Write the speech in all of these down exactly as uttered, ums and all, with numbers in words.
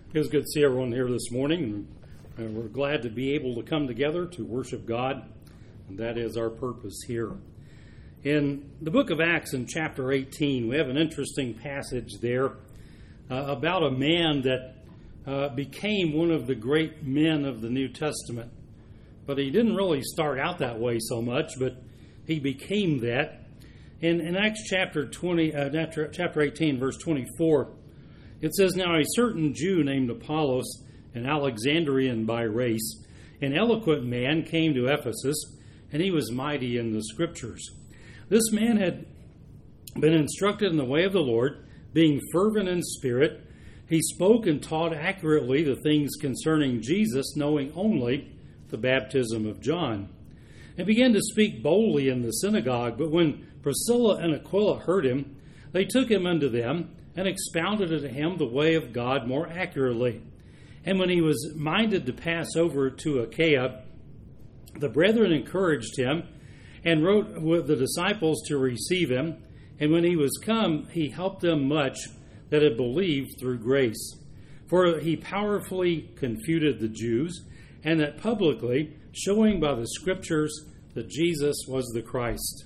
It was good to see everyone here this morning, and we're glad to be able to come together to worship God, and that is our purpose here. In the book of Acts in chapter eighteen, we have an interesting passage there uh, about a man that uh, became one of the great men of the New Testament. But he didn't really start out that way so much, but he became that. In, in Acts chapter twenty, uh, chapter eighteen, verse twenty-four, it says, "Now a certain Jew named Apollos, an Alexandrian by race, an eloquent man, came to Ephesus, and he was mighty in the Scriptures. This man had been instructed in the way of the Lord, being fervent in spirit. He spoke and taught accurately the things concerning Jesus, knowing only the baptism of John, and began to speak boldly in the synagogue. But when Priscilla and Aquila heard him, they took him unto them, and expounded unto him the way of God more accurately. And when he was minded to pass over to Achaia, the brethren encouraged him, and wrote with the disciples to receive him. And when he was come, he helped them much that had believed through grace. For he powerfully confuted the Jews, and that publicly, showing by the Scriptures that Jesus was the Christ."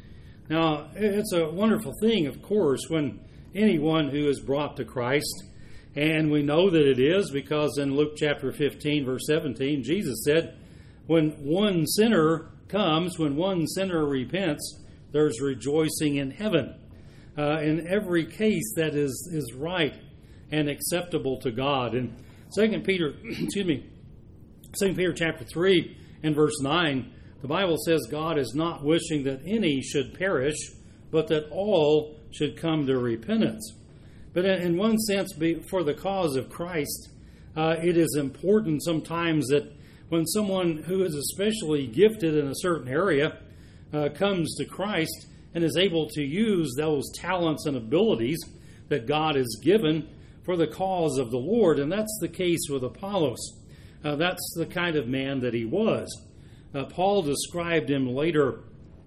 Now, it's a wonderful thing, of course, when anyone who is brought to Christ, and we know that it is because in Luke chapter fifteen, verse seventeen, Jesus said, when one sinner comes, when one sinner repents, there's rejoicing in heaven. Uh, in every case that is, is right and acceptable to God. In Second Peter, excuse me, Second Peter chapter three and verse nine, the Bible says God is not wishing that any should perish, but that all should come to repentance. But in one sense, for the cause of Christ, uh, it is important sometimes that when someone who is especially gifted in a certain area uh, comes to Christ and is able to use those talents and abilities that God has given for the cause of the Lord. And that's the case with Apollos. Uh, that's the kind of man that he was. Uh, Paul described him later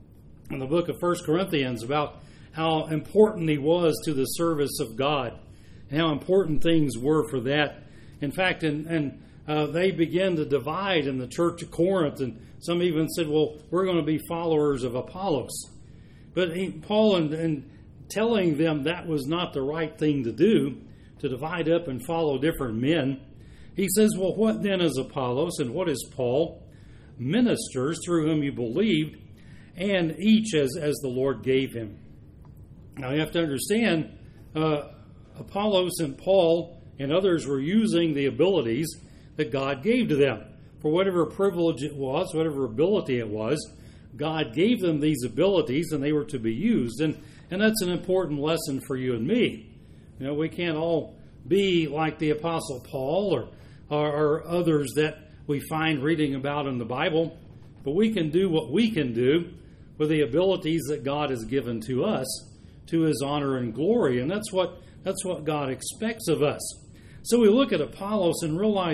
in the book of First Corinthians about how important he was to the service of God, and how important things were for that. In fact, and, and uh, they began to divide in the church of Corinth, and some even said, well, we're going to be followers of Apollos. But he, Paul, in, in telling them that was not the right thing to do, to divide up and follow different men, he says, well, what then is Apollos, and what is Paul? Ministers through whom you believed, and each as, as the Lord gave him. Now you have to understand, uh, Apollos and Paul and others were using the abilities that God gave to them. For whatever privilege it was, whatever ability it was, God gave them these abilities and they were to be used. And, and that's an important lesson for you and me. You know, we can't all be like the Apostle Paul or, or, or others that we find reading about in the Bible, but we can do what we can do with the abilities that God has given to us, to his honor and glory. And that's what that's what God expects of us. So we look at Apollos and realize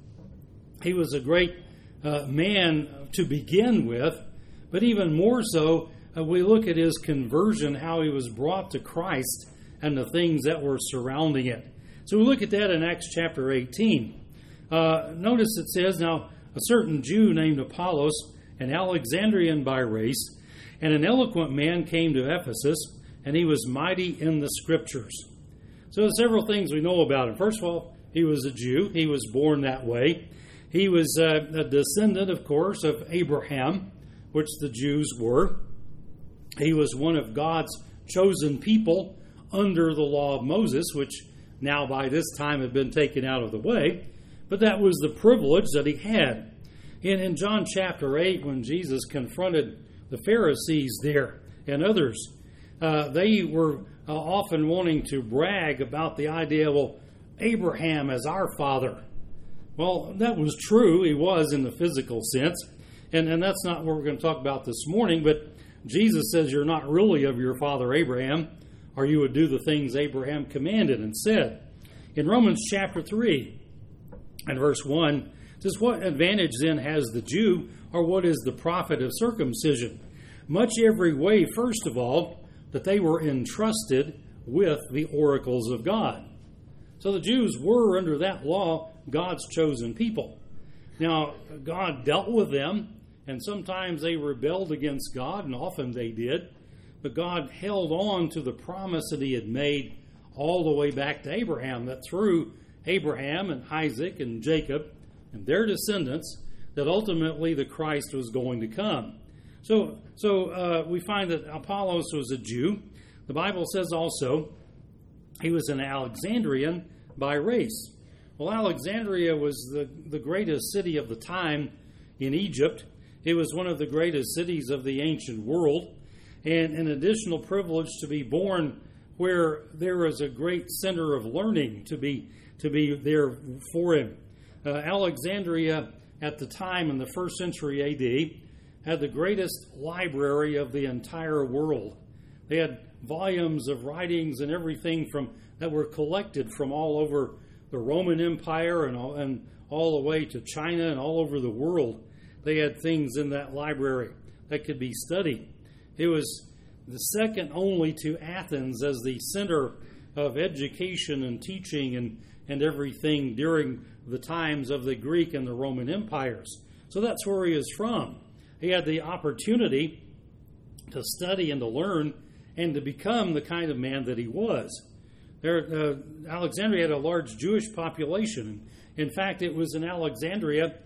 he was a great uh, man to begin with, but even more so, uh, we look at his conversion, how he was brought to Christ and the things that were surrounding it. So we look at that in Acts chapter eighteen. Uh, notice it says, "Now a certain Jew named Apollos, an Alexandrian by race, and an eloquent man came to Ephesus, and he was mighty in the Scriptures." So there's several things we know about him. First of all, he was a Jew. He was born that way. He was uh, a descendant, of course, of Abraham, which the Jews were. He was one of God's chosen people under the law of Moses, which now by this time had been taken out of the way. But that was the privilege that he had. In, in John chapter eight, when Jesus confronted the Pharisees there and others, uh, they were uh, often wanting to brag about the idea, well, Abraham as our father. Well, that was true. He was in the physical sense. And, and that's not what we're going to talk about this morning. But Jesus says you're not really of your father Abraham, or you would do the things Abraham commanded and said. In Romans chapter three and verse one, it says, "What advantage then has the Jew, or what is the profit of circumcision? Much every way, first of all, that they were entrusted with the oracles of God." So the Jews were, under that law, God's chosen people. Now, God dealt with them, and sometimes they rebelled against God, and often they did. But God held on to the promise that he had made all the way back to Abraham, that through Abraham and Isaac and Jacob and their descendants, that ultimately the Christ was going to come. So, so uh, we find that Apollos was a Jew. The Bible says also he was an Alexandrian by race. Well, Alexandria was the, the greatest city of the time in Egypt. It was one of the greatest cities of the ancient world, and an additional privilege to be born where there was a great center of learning to be to be there for him. Uh, Alexandria at the time in the first century A D had the greatest library of the entire world. They had volumes of writings and everything from that were collected from all over the Roman Empire and all, and all the way to China and all over the world. They had things in that library that could be studied. It was the second only to Athens as the center of education and teaching and, and everything during the times of the Greek and the Roman empires. So that's where he is from. He had the opportunity to study and to learn and to become the kind of man that he was. There, uh, Alexandria had a large Jewish population. In fact, it was in Alexandria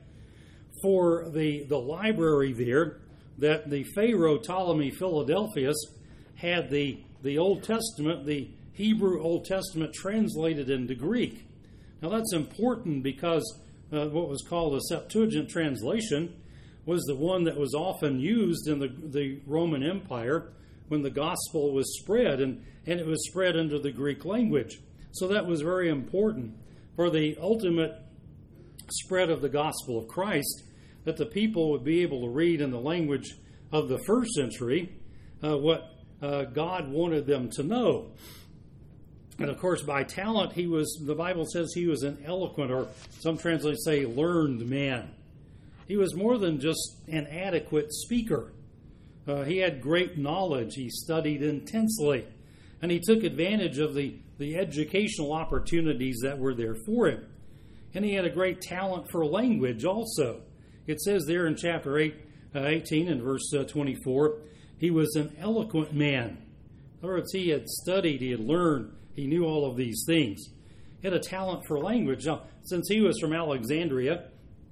for the, the library there that the Pharaoh Ptolemy Philadelphus had the, the Old Testament, the Hebrew Old Testament, translated into Greek. Now that's important because uh, what was called a Septuagint translation was the one that was often used in the, the Roman Empire when the gospel was spread, and, and it was spread into the Greek language. So that was very important for the ultimate spread of the gospel of Christ, that the people would be able to read in the language of the first century uh, what uh, God wanted them to know. And of course, by talent, he was, the Bible says he was an eloquent, or some translators say learned man. He was more than just an adequate speaker. Uh, he had great knowledge. He studied intensely. And he took advantage of the, the educational opportunities that were there for him. And he had a great talent for language also. It says there in chapter eight, uh, eighteen and verse uh, twenty-four, he was an eloquent man. In other words, he had studied, he had learned, he knew all of these things. He had a talent for language. Now, since he was from Alexandria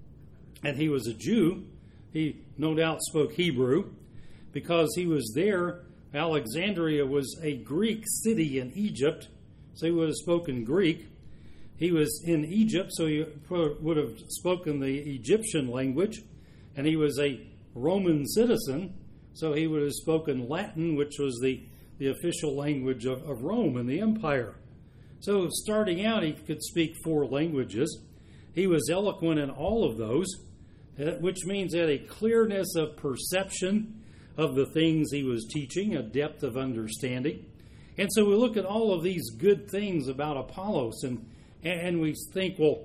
and he was a Jew, he no doubt spoke Hebrew. Because he was there, Alexandria was a Greek city in Egypt, so he would have spoken Greek. He was in Egypt, so he would have spoken the Egyptian language. And he was a Roman citizen, so he would have spoken Latin, which was the, the official language of, of Rome and the empire. So starting out, he could speak four languages. He was eloquent in all of those, which means he had a clearness of perception of the things he was teaching, a depth of understanding. And so we look at all of these good things about Apollos, and and we think, well,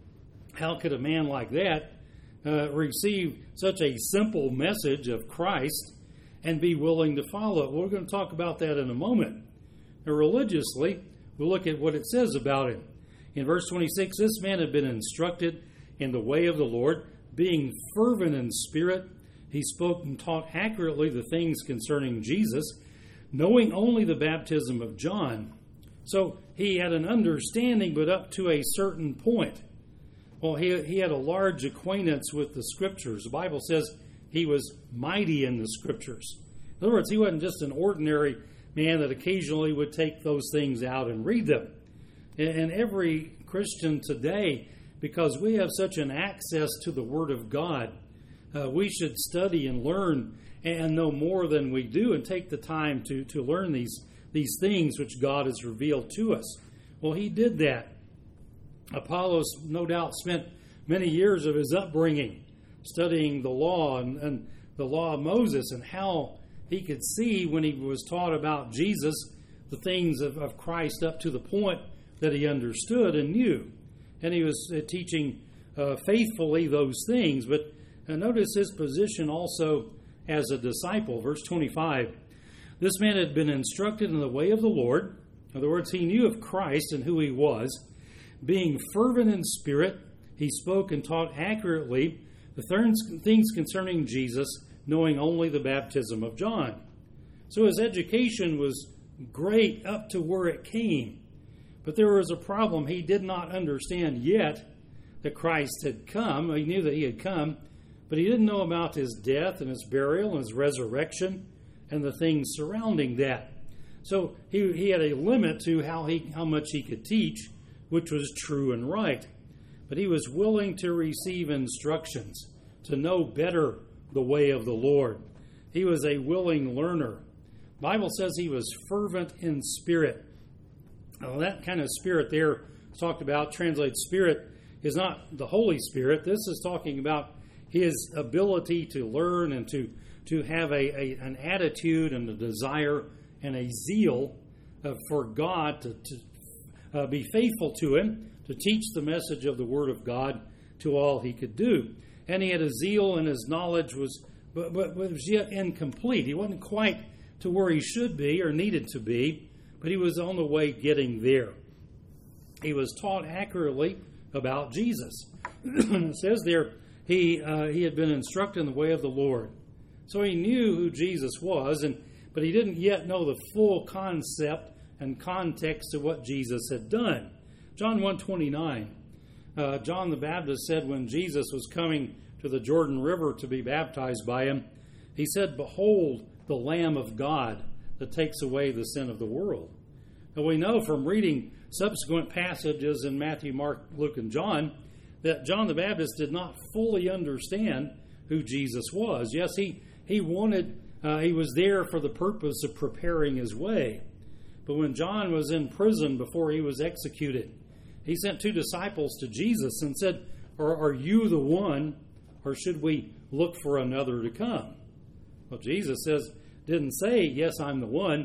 how could a man like that uh, receive such a simple message of Christ and be willing to follow it? Well, we're going to talk about that in a moment. Now, religiously, we'll look at what it says about him. In verse twenty-six, this man had been instructed in the way of the Lord, being fervent in spirit. He spoke and taught accurately the things concerning Jesus, knowing only the baptism of John. So he had an understanding, but up to a certain point. Well, he, he had a large acquaintance with the Scriptures. The Bible says he was mighty in the Scriptures. In other words, he wasn't just an ordinary man that occasionally would take those things out and read them. And, and every Christian today, because we have such an access to the Word of God, Uh, we should study and learn and know more than we do, and take the time to, to learn these, these things which God has revealed to us. Well, he did that. Apollos, no doubt, spent many years of his upbringing studying the law and, and the law of Moses, and how he could see when he was taught about Jesus the things of, of Christ up to the point that he understood and knew. And he was uh, teaching uh, faithfully those things, but and notice his position also as a disciple. Verse twenty-five, this man had been instructed in the way of the Lord. In other words, he knew of Christ and who he was. being fervent in spirit, he spoke and taught accurately the things concerning Jesus, knowing only the baptism of John. So his education was great up to where it came. But there was a problem. He did not understand yet that Christ had come. He knew that he had come, but he didn't know about his death and his burial and his resurrection and the things surrounding that. So he, he had a limit to how he how much he could teach, which was true and right. But he was willing to receive instructions, to know better the way of the Lord. He was a willing learner. The Bible says he was fervent in spirit. Now, that kind of spirit there talked about, translated spirit, is not the Holy Spirit. This is talking about his ability to learn and to, to have a, a an attitude and a desire and a zeal uh, for God, to, to uh, be faithful to him, to teach the message of the Word of God to all he could do. And he had a zeal, and his knowledge was, but, but, but was yet incomplete. He wasn't quite to where he should be or needed to be, but he was on the way getting there. He was taught accurately about Jesus. It says there, he uh, he had been instructed in the way of the Lord. So he knew who Jesus was, and but he didn't yet know the full concept and context of what Jesus had done. John one twenty-nine, uh, John the Baptist said when Jesus was coming to the Jordan River to be baptized by him, he said, "Behold, the Lamb of God that takes away the sin of the world." Now we know from reading subsequent passages in Matthew, Mark, Luke, and John that John the Baptist did not fully understand who Jesus was. Yes, he, he wanted, uh, he was there for the purpose of preparing his way. But when John was in prison before he was executed, he sent two disciples to Jesus and said, are, are you the one, or should we look for another to come? Well, Jesus says, didn't say, yes, I'm the one.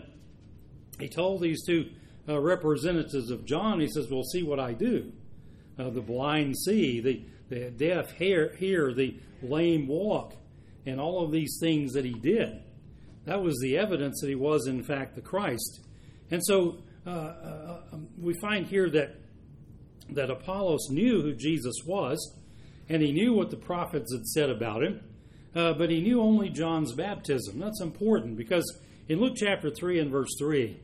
He told these two uh, representatives of John, he says, well, see what I do. Uh, the blind see, the, the deaf hear, hear, the lame walk, and all of these things that he did. That was the evidence that he was, in fact, the Christ. And so uh, uh, we find here that that Apollos knew who Jesus was, and he knew what the prophets had said about him, uh, but he knew only John's baptism. That's important because in Luke chapter three and verse three,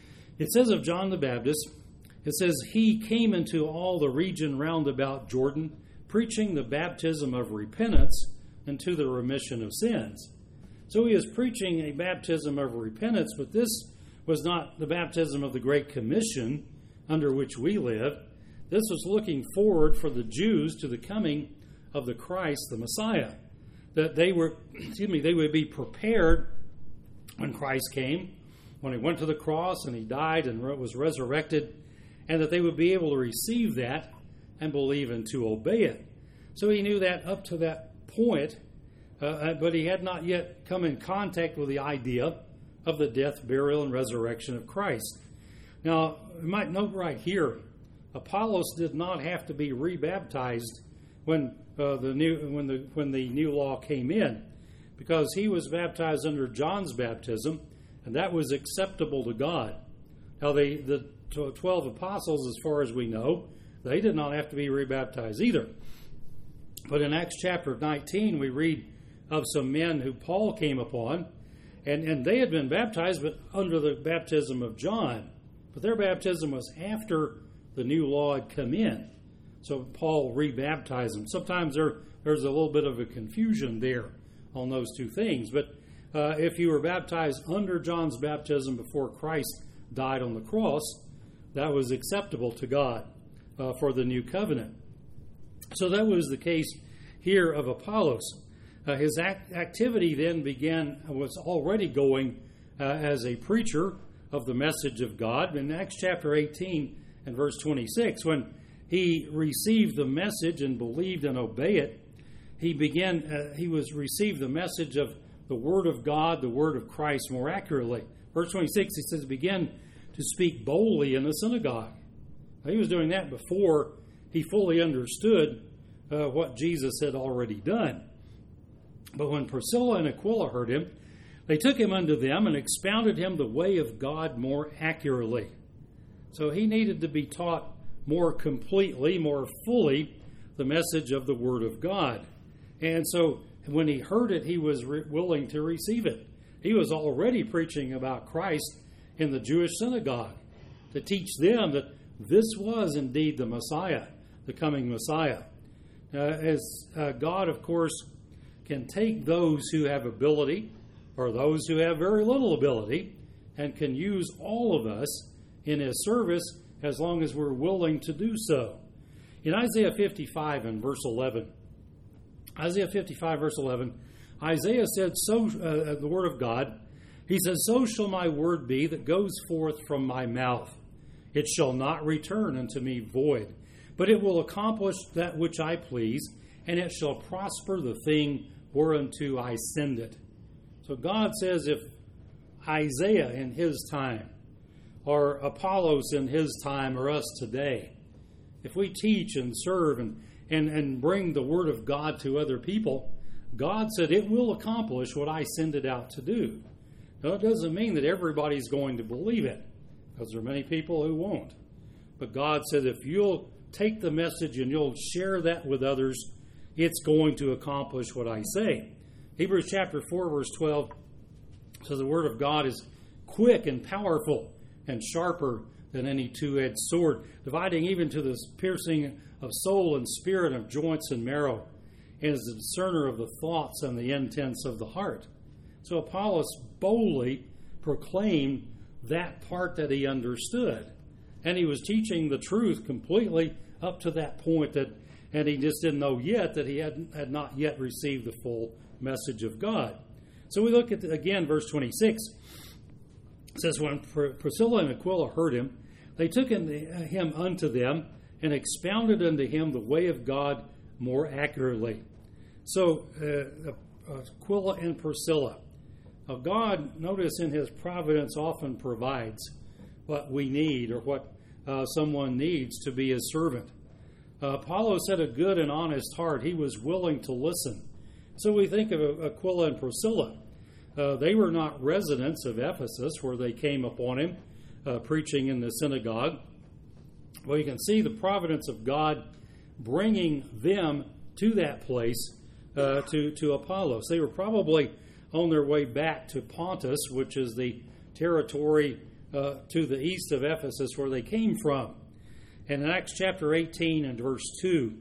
it says of John the Baptist, it says, he came into all the region round about Jordan, preaching the baptism of repentance unto the remission of sins. So he is preaching a baptism of repentance, but this was not the baptism of the Great Commission under which we live. This was looking forward for the Jews to the coming of the Christ, the Messiah. That they were, excuse me, they would be prepared when Christ came, when he went to the cross and he died and was resurrected, and that they would be able to receive that and believe and to obey it. So he knew that up to that point, uh, but he had not yet come in contact with the idea of the death, burial, and resurrection of Christ. Now, we might note right here, Apollos did not have to be rebaptized when uh, the new when the when the new law came in, because he was baptized under John's baptism, and that was acceptable to God. Now, the the twelve apostles, as far as we know, they did not have to be rebaptized either. But in Acts chapter nineteen, we read of some men who Paul came upon, and, and they had been baptized, but under the baptism of John. But their baptism was after the new law had come in. So Paul rebaptized them. Sometimes there, there's a little bit of a confusion there on those two things. But uh, if you were baptized under John's baptism before Christ died on the cross, that was acceptable to God uh, for the new covenant. So that was the case here of Apollos. Uh, his act- activity then began, was already going uh, as a preacher of the message of God. In Acts chapter eighteen and verse twenty-six, when he received the message and believed and obeyed it, he began, uh, he was received the message of the Word of God, the Word of Christ more accurately. Verse twenty-six, he says, began to speak boldly in the synagogue. Now, he was doing that before he fully understood uh, what Jesus had already done. But when Priscilla and Aquila heard him, they took him unto them and expounded him the way of God more accurately. So he needed to be taught more completely, more fully, the message of the Word of God. And so when he heard it, he was re- willing to receive it. He was already preaching about Christ in the Jewish synagogue to teach them that this was indeed the Messiah, the coming Messiah. Uh, as uh, God, of course, can take those who have ability or those who have very little ability and can use all of us in his service as long as we're willing to do so. In Isaiah fifty-five and verse eleven, Isaiah fifty-five verse eleven, Isaiah said, so uh, the word of God, he says, so shall my word be that goes forth from my mouth. It shall not return unto me void, but it will accomplish that which I please, and it shall prosper the thing whereunto I send it. So God says if Isaiah in his time, or Apollos in his time, or us today, if we teach and serve and, and, and bring the word of God to other people, God said it will accomplish what I send it out to do. Now, it doesn't mean that everybody's going to believe it, because there are many people who won't. But God said if you'll take the message and you'll share that with others, it's going to accomplish what I say. Hebrews chapter four, verse twelve says the word of God is quick and powerful and sharper than any two-edged sword, dividing even to the piercing of soul and spirit, of joints and marrow, and is the discerner of the thoughts and the intents of the heart. So Apollos boldly proclaimed that part that he understood. And he was teaching the truth completely up to that point, that, and he just didn't know yet that he had, had not yet received the full message of God. So we look at, the, again, verse twenty-six. It says, when Priscilla and Aquila heard him, they took him unto them and expounded unto him the way of God more accurately. So uh, Aquila and Priscilla. Now God, notice in his providence, often provides what we need or what uh, someone needs to be his servant. Uh, Apollos had a good and honest heart. He was willing to listen. So we think of Aquila and Priscilla. Uh, they were not residents of Ephesus where they came upon him uh, preaching in the synagogue. Well, you can see the providence of God bringing them to that place, uh, to, to Apollos. They were probably on their way back to Pontus, which is the territory uh, to the east of Ephesus where they came from. And in Acts chapter eighteen and verse two,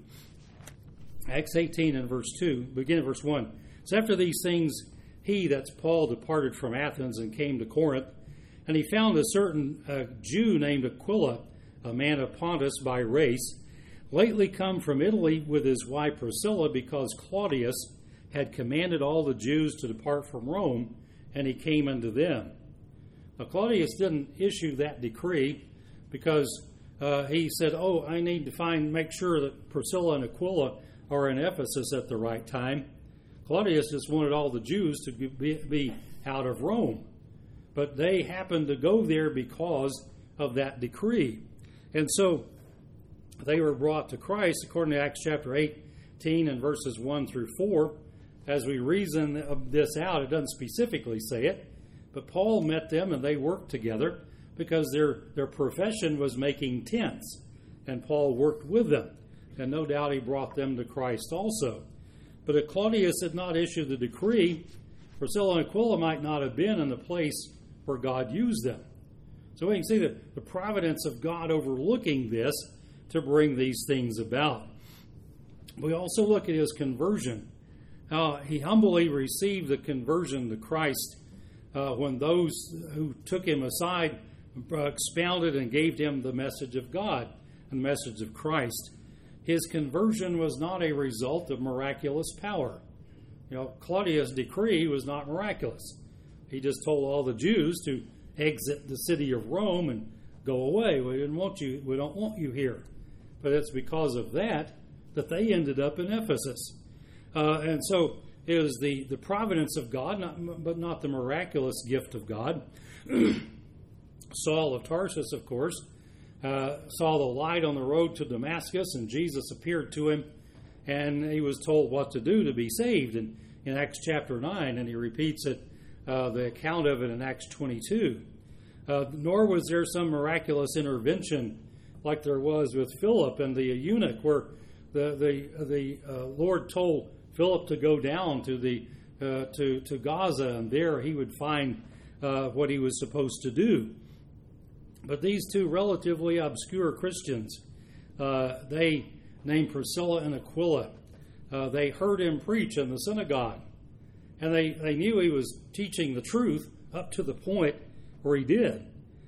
Acts eighteen and verse two, begin at verse one. So after these things, he, that's Paul, departed from Athens and came to Corinth, and he found a certain uh, Jew named Aquila, a man of Pontus by race, lately come from Italy with his wife Priscilla, because Claudius had commanded all the Jews to depart from Rome, and he came unto them. Now, Claudius didn't issue that decree because uh, he said, oh, I need to find, make sure that Priscilla and Aquila are in Ephesus at the right time. Claudius just wanted all the Jews to be, be out of Rome. But they happened to go there because of that decree. And so they were brought to Christ, according to Acts chapter eighteen and verses one through four. As we reason this out, it doesn't specifically say it, but Paul met them and they worked together because their, their profession was making tents, and Paul worked with them. And no doubt he brought them to Christ also. But if Claudius had not issued the decree, Priscilla and Aquila might not have been in the place where God used them. So we can see the, the providence of God overlooking this to bring these things about. We also look at his conversion. Uh, he humbly received the conversion to Christ uh, when those who took him aside uh, expounded and gave him the message of God and the message of Christ. His conversion was not a result of miraculous power. You know, Claudius' decree was not miraculous. He just told all the Jews to exit the city of Rome and go away. We didn't want you. We don't want you here. But it's because of that that they ended up in Ephesus. Uh, and so it was the, the providence of God, not, but not the miraculous gift of God. Saul of Tarsus, of course, uh, saw the light on the road to Damascus, and Jesus appeared to him, and he was told what to do to be saved in, in Acts chapter nine, and he repeats it, uh, the account of it in Acts twenty-two. Uh, nor was there some miraculous intervention like there was with Philip and the eunuch, where the the the uh, Lord told Philip to go down to the uh, to to Gaza, and there he would find uh, what he was supposed to do. But these two relatively obscure Christians, uh, they named Priscilla and Aquila, uh, they heard him preach in the synagogue, and they, they knew he was teaching the truth up to the point where he did.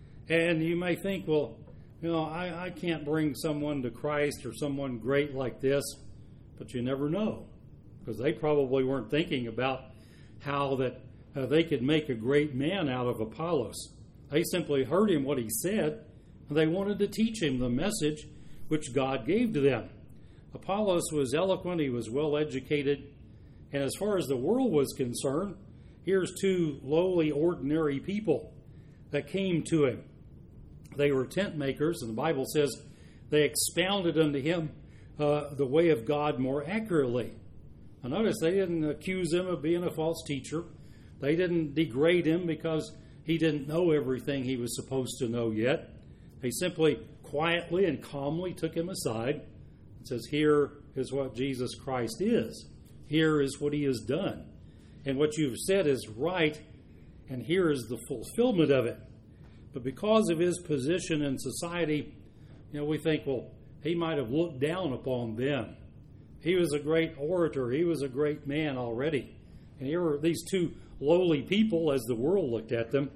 And you may think, well, you know, I, I can't bring someone to Christ or someone great like this, but you never know, because they probably weren't thinking about how that uh, they could make a great man out of Apollos. They simply heard him what he said, and they wanted to teach him the message which God gave to them. Apollos was eloquent, he was well educated, and as far as the world was concerned, here's two lowly, ordinary people that came to him. They were tent makers, and the Bible says they expounded unto him uh, the way of God more accurately. Now notice they didn't accuse him of being a false teacher. They didn't degrade him because he didn't know everything he was supposed to know yet. They simply quietly and calmly took him aside and says, here is what Jesus Christ is. Here is what he has done. And what you've said is right, and here is the fulfillment of it. But because of his position in society, you know, we think, well, he might have looked down upon them. He was a great orator. He was a great man already. And here were these two lowly people as the world looked at them,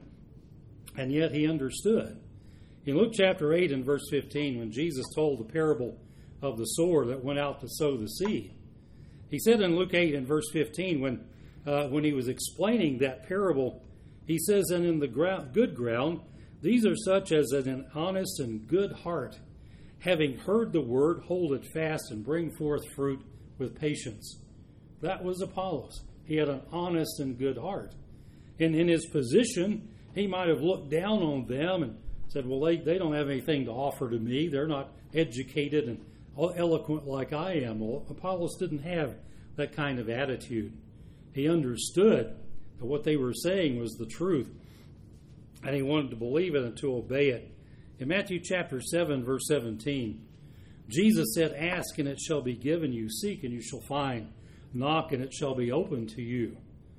and yet he understood. In Luke chapter eight and verse fifteen, when Jesus told the parable of the sower that went out to sow the seed, he said in Luke eight and verse fifteen, when uh, when he was explaining that parable, he says, and in the ground, good ground, these are such as an honest and good heart, having heard the word, hold it fast and bring forth fruit with patience. That was Apollos. He had an honest and good heart. And in his position, he might have looked down on them and said, well, they, they don't have anything to offer to me. They're not educated and eloquent like I am. Well, Apollos didn't have that kind of attitude. He understood that what they were saying was the truth, and he wanted to believe it and to obey it. In Matthew chapter seven, verse seventeen, Jesus said, ask and it shall be given you, seek and you shall find, knock and it shall be opened to you.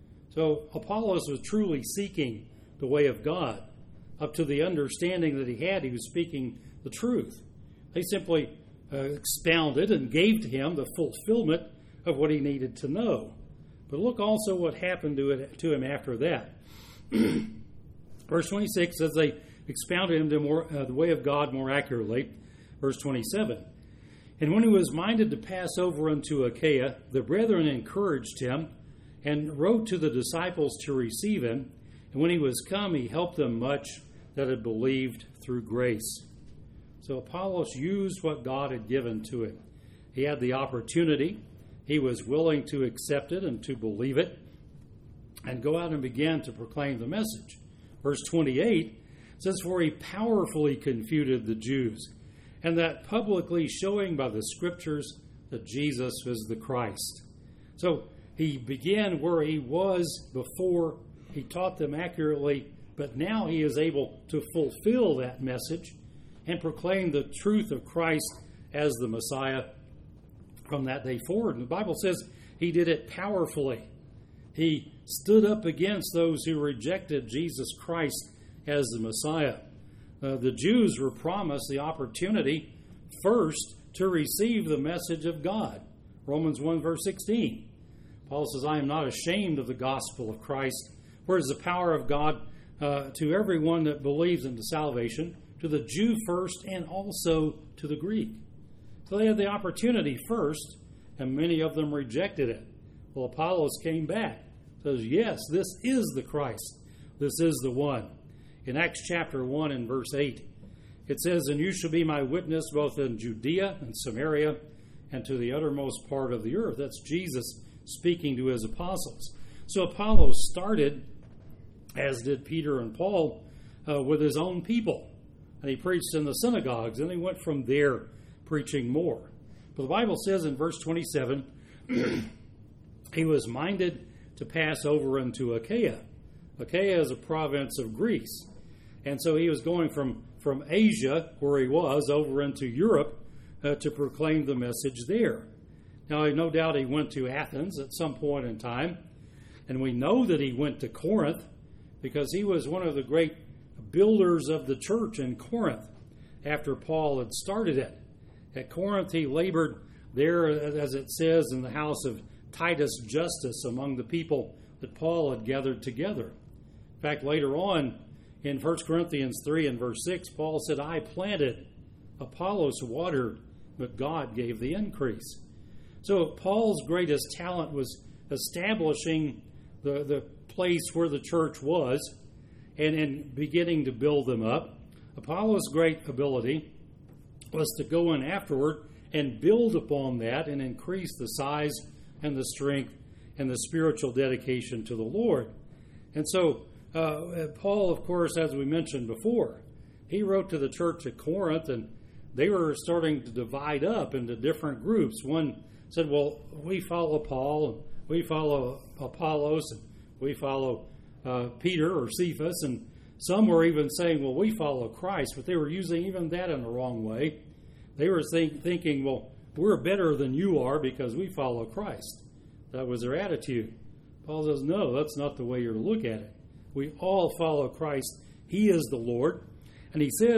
So Apollos was truly seeking the way of God. Up to the understanding that he had, he was speaking the truth. They simply uh, expounded and gave to him the fulfillment of what he needed to know. But look also what happened to it to him after that. Verse twenty-six says they expounded him to more, uh, the way of God more accurately. Verse twenty-seven, and when he was minded to pass over unto Achaia, the brethren encouraged him and wrote to the disciples to receive him. And when he was come, he helped them much that had believed through grace. So Apollos used what God had given to him. He had the opportunity. He was willing to accept it and to believe it and go out and begin to proclaim the message. Verse twenty-eight says, for he powerfully confuted the Jews, and that publicly showing by the scriptures that Jesus was the Christ. So he began where he was before. He taught them accurately, but now he is able to fulfill that message and proclaim the truth of Christ as the Messiah from that day forward. And the Bible says he did it powerfully. He stood up against those who rejected Jesus Christ as the Messiah. Uh, the Jews were promised the opportunity first to receive the message of God. Romans one verse sixteen. Paul says, I am not ashamed of the gospel of Christ, for it is the power of God uh, to everyone that believes into salvation, to the Jew first and also to the Greek. So they had the opportunity first, and many of them rejected it. Well, Apollos came back. Says, yes, this is the Christ. This is the one. In Acts chapter one and verse eight, it says, and you shall be my witness both in Judea and Samaria and to the uttermost part of the earth. That's Jesus speaking to his apostles. So Apollos started, as did Peter and Paul, uh, with his own people. And he preached in the synagogues, and he went from there preaching more. But the Bible says in verse twenty-seven, he was minded to pass over into Achaia. Achaia is a province of Greece. And so he was going from, from Asia, where he was, over into Europe uh, to proclaim the message there. Now, no doubt he went to Athens at some point in time, and we know that he went to Corinth because he was one of the great builders of the church in Corinth after Paul had started it. At Corinth, he labored there, as it says, in the house of Titus Justus among the people that Paul had gathered together. In fact, later on in First Corinthians three and verse six, Paul said, I planted, Apollos watered, but God gave the increase. So Paul's greatest talent was establishing the, the place where the church was and, and beginning to build them up. Apollos' great ability was to go in afterward and build upon that and increase the size and the strength and the spiritual dedication to the Lord. And so uh, Paul, of course, as we mentioned before, he wrote to the church at Corinth, and they were starting to divide up into different groups. One said, well, we follow Paul, and we follow Apollos, and we follow uh, Peter or Cephas, and some were even saying, well, we follow Christ, but they were using even that in the wrong way. They were think, thinking, well, we're better than you are because we follow Christ. That was their attitude. Paul says, no, that's not the way you're to look at it. We all follow Christ. He is the Lord. And he says,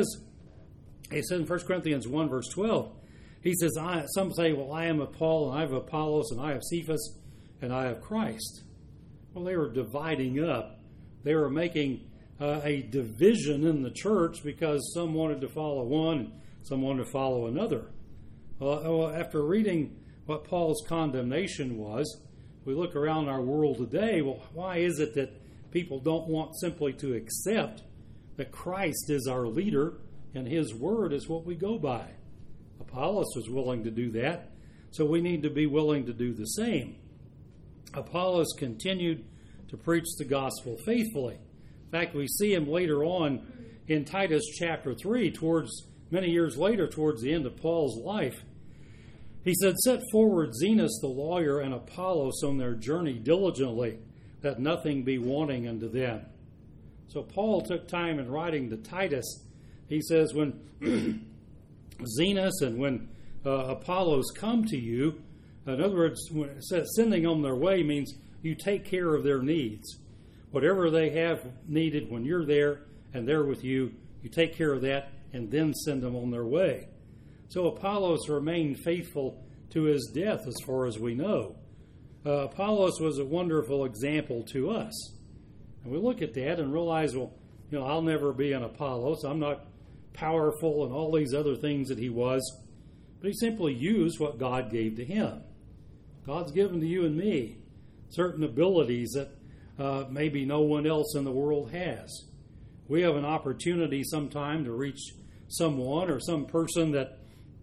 he said in First Corinthians one, verse twelve, he says, I, some say, well, I am of Paul, and I have Apollos, and I have Cephas, and I have Christ. Well, they were dividing up. They were making uh, a division in the church because some wanted to follow one, and some wanted to follow another. Well, after reading what Paul's condemnation was, we look around our world today, well, why is it that people don't want simply to accept that Christ is our leader and his word is what we go by? Apollos was willing to do that, so we need to be willing to do the same. Apollos continued to preach the gospel faithfully. In fact, we see him later on in Titus chapter three, towards many years later, towards the end of Paul's life. He said, set forward Zenas the lawyer and Apollos on their journey diligently, that nothing be wanting unto them. So Paul took time in writing to Titus. He says, when Zenas and when uh, Apollos come to you, in other words, when it says sending on their way means you take care of their needs. Whatever they have needed when you're there and they're with you, you take care of that and then send them on their way. So Apollos remained faithful to his death as far as we know. Uh, Apollos was a wonderful example to us. And we look at that and realize, well, you know, I'll never be an Apollos. I'm not powerful and all these other things that he was. But he simply used what God gave to him. God's given to you and me certain abilities that uh, maybe no one else in the world has. We have an opportunity sometime to reach someone or some person that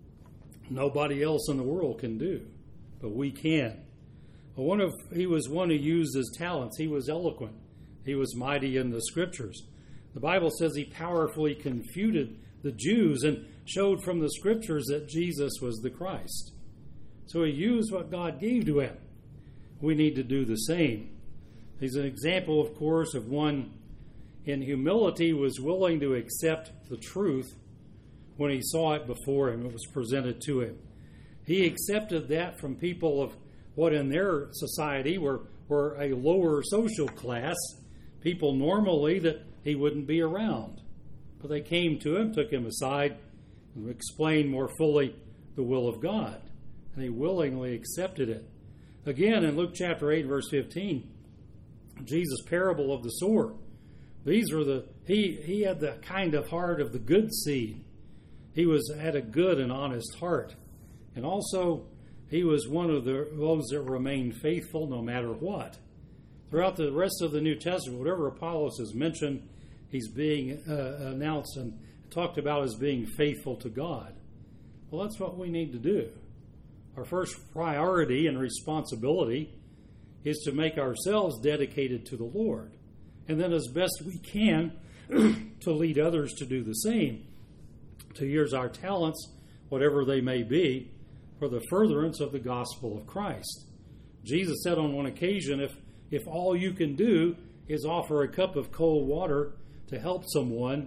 nobody else in the world can do, but we can. Well, one of he was one who used his talents. He was eloquent. He was mighty in the scriptures. The Bible says he powerfully confuted the Jews and showed from the scriptures that Jesus was the Christ. So he used what God gave to him. We need to do the same. He's an example, of course, of one in humility was willing to accept the truth when he saw it before him. It was presented to him. He accepted that from people of what in their society were, were a lower social class, people normally that he wouldn't be around. But they came to him, took him aside, and explained more fully the will of God. And he willingly accepted it. Again, in Luke chapter eight, verse fifteen, Jesus' parable of the sower. These were the he he had the kind of heart of the good seed. He was had a good and honest heart. And also he was one of the those that remained faithful no matter what. Throughout the rest of the New Testament, whatever Apollos is mentioned, he's being uh, announced and talked about as being faithful to God. Well, that's what we need to do. Our first priority and responsibility is to make ourselves dedicated to the Lord. And then as best we can to lead others to do the same, to use our talents, whatever they may be, for the furtherance of the gospel of Christ. Jesus said on one occasion, if, if all you can do is offer a cup of cold water to help someone,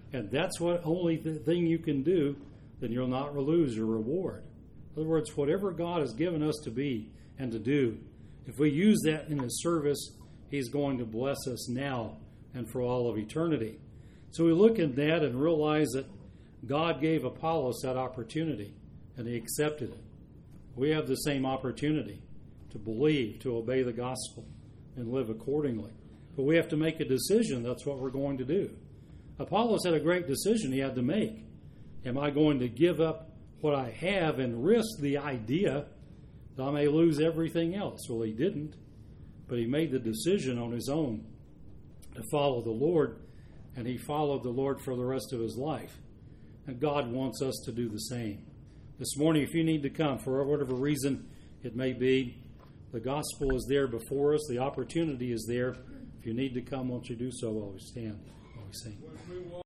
and that's what only the thing you can do, then you'll not lose your reward. In other words, whatever God has given us to be and to do, if we use that in His service, He's going to bless us now and for all of eternity. So we look at that and realize that God gave Apollos that opportunity, and he accepted it. We have the same opportunity to believe, to obey the gospel, and live accordingly. But we have to make a decision. That's what we're going to do. Apollos had a great decision he had to make. Am I going to give up what I have and risk the idea that I may lose everything else? Well, he didn't, but he made the decision on his own to follow the Lord, and he followed the Lord for the rest of his life. And God wants us to do the same. This morning, if you need to come for whatever reason it may be, the gospel is there before us. The opportunity is there. If you need to come, won't you do so while we stand, while we sing?